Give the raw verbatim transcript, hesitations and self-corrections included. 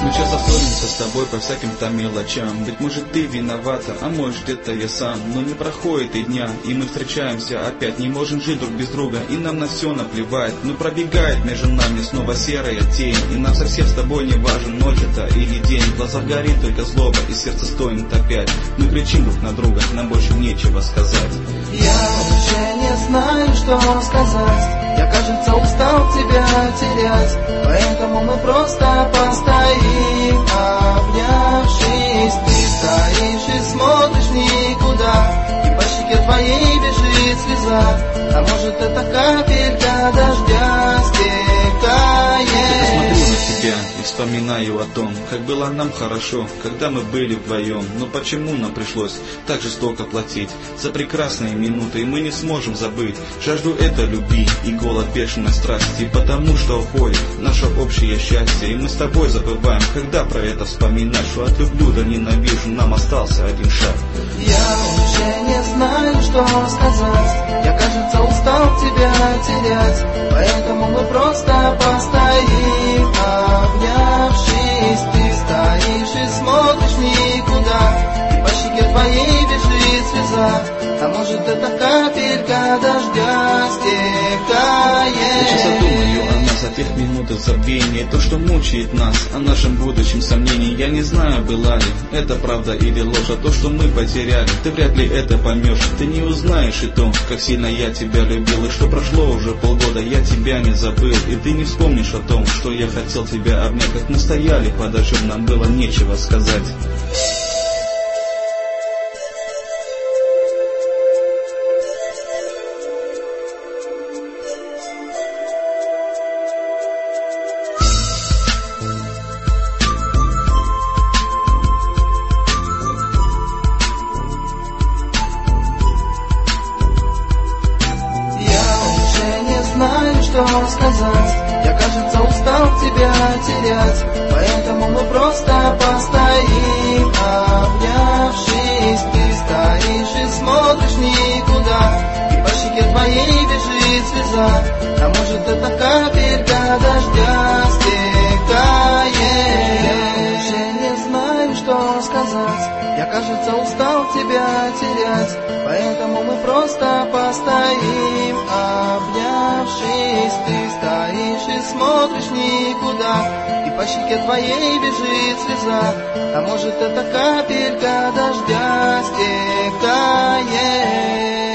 Мы часто ссоримся с тобой по всяким там мелочам. Быть может ты виновата, а может где-то я сам. Но не проходит и дня, и мы встречаемся опять. Не можем жить друг без друга, и нам на все наплевать. Но пробегает между нами снова серая тень, и нам совсем с тобой не важен, ночь это или день. В глазах горит только злоба, и сердце стонет опять. Мы кричим друг на друга, нам больше нечего сказать. Я уже не знаю, что сказать. Я, кажется, устал тебя терять, поэтому мы просто постоим, обнявшись. Ты стоишь и смотришь никуда, и по щеке твоей бежит слеза. А может, это капелька дождя стекает. Я смотрю на тебя и вспоминаю о том, как было нам хорошо, когда мы были вдвоем. Но почему нам пришлось так жестоко платить за прекрасные минуты, и мы не сможем забыть жажду этой любви и голод бешеной страсти, потому что уходит наше общее счастье, и мы с тобой забываем, когда про это вспоминать, что от люблю до ненавижу нам остался один шаг. Я уже не знаю, что сказать. Я, кажется, устал тебя терять, поэтому мы просто постоим, обнявшись. Ты стоишь и смотришь никуда, и по щеке твоей бежит слеза. А может, это капелька дождя стекает. Я часто думаю о нас, о тех минутах забвения, то, что мучает нас, о нашем будущем сомнении. Я не знаю, была ли это правда или ложь, а то, что мы потеряли, ты вряд ли это поймешь. Ты не узнаешь и то, как сильно я тебя любил, и что прошло уже полгода, я тебя не забыл. И ты не вспомнишь о том, что я хотел тебя обнять, как мы стояли под дождем, нам было нечего сказать. Знаю, что сказать. Я, кажется, устал тебя терять, поэтому мы просто постоим, обнявшись. Ты стоишь и смотришь никуда, и по щеке твоей бежит слеза. А может, это капелька дождя стекает. Я уже не знаю, что сказать. Я, кажется, устал тебя терять, поэтому мы просто постоим, обнявшись. Ты стоишь и смотришь никуда, и по щеке твоей бежит слеза. А может, это капелька дождя стекает.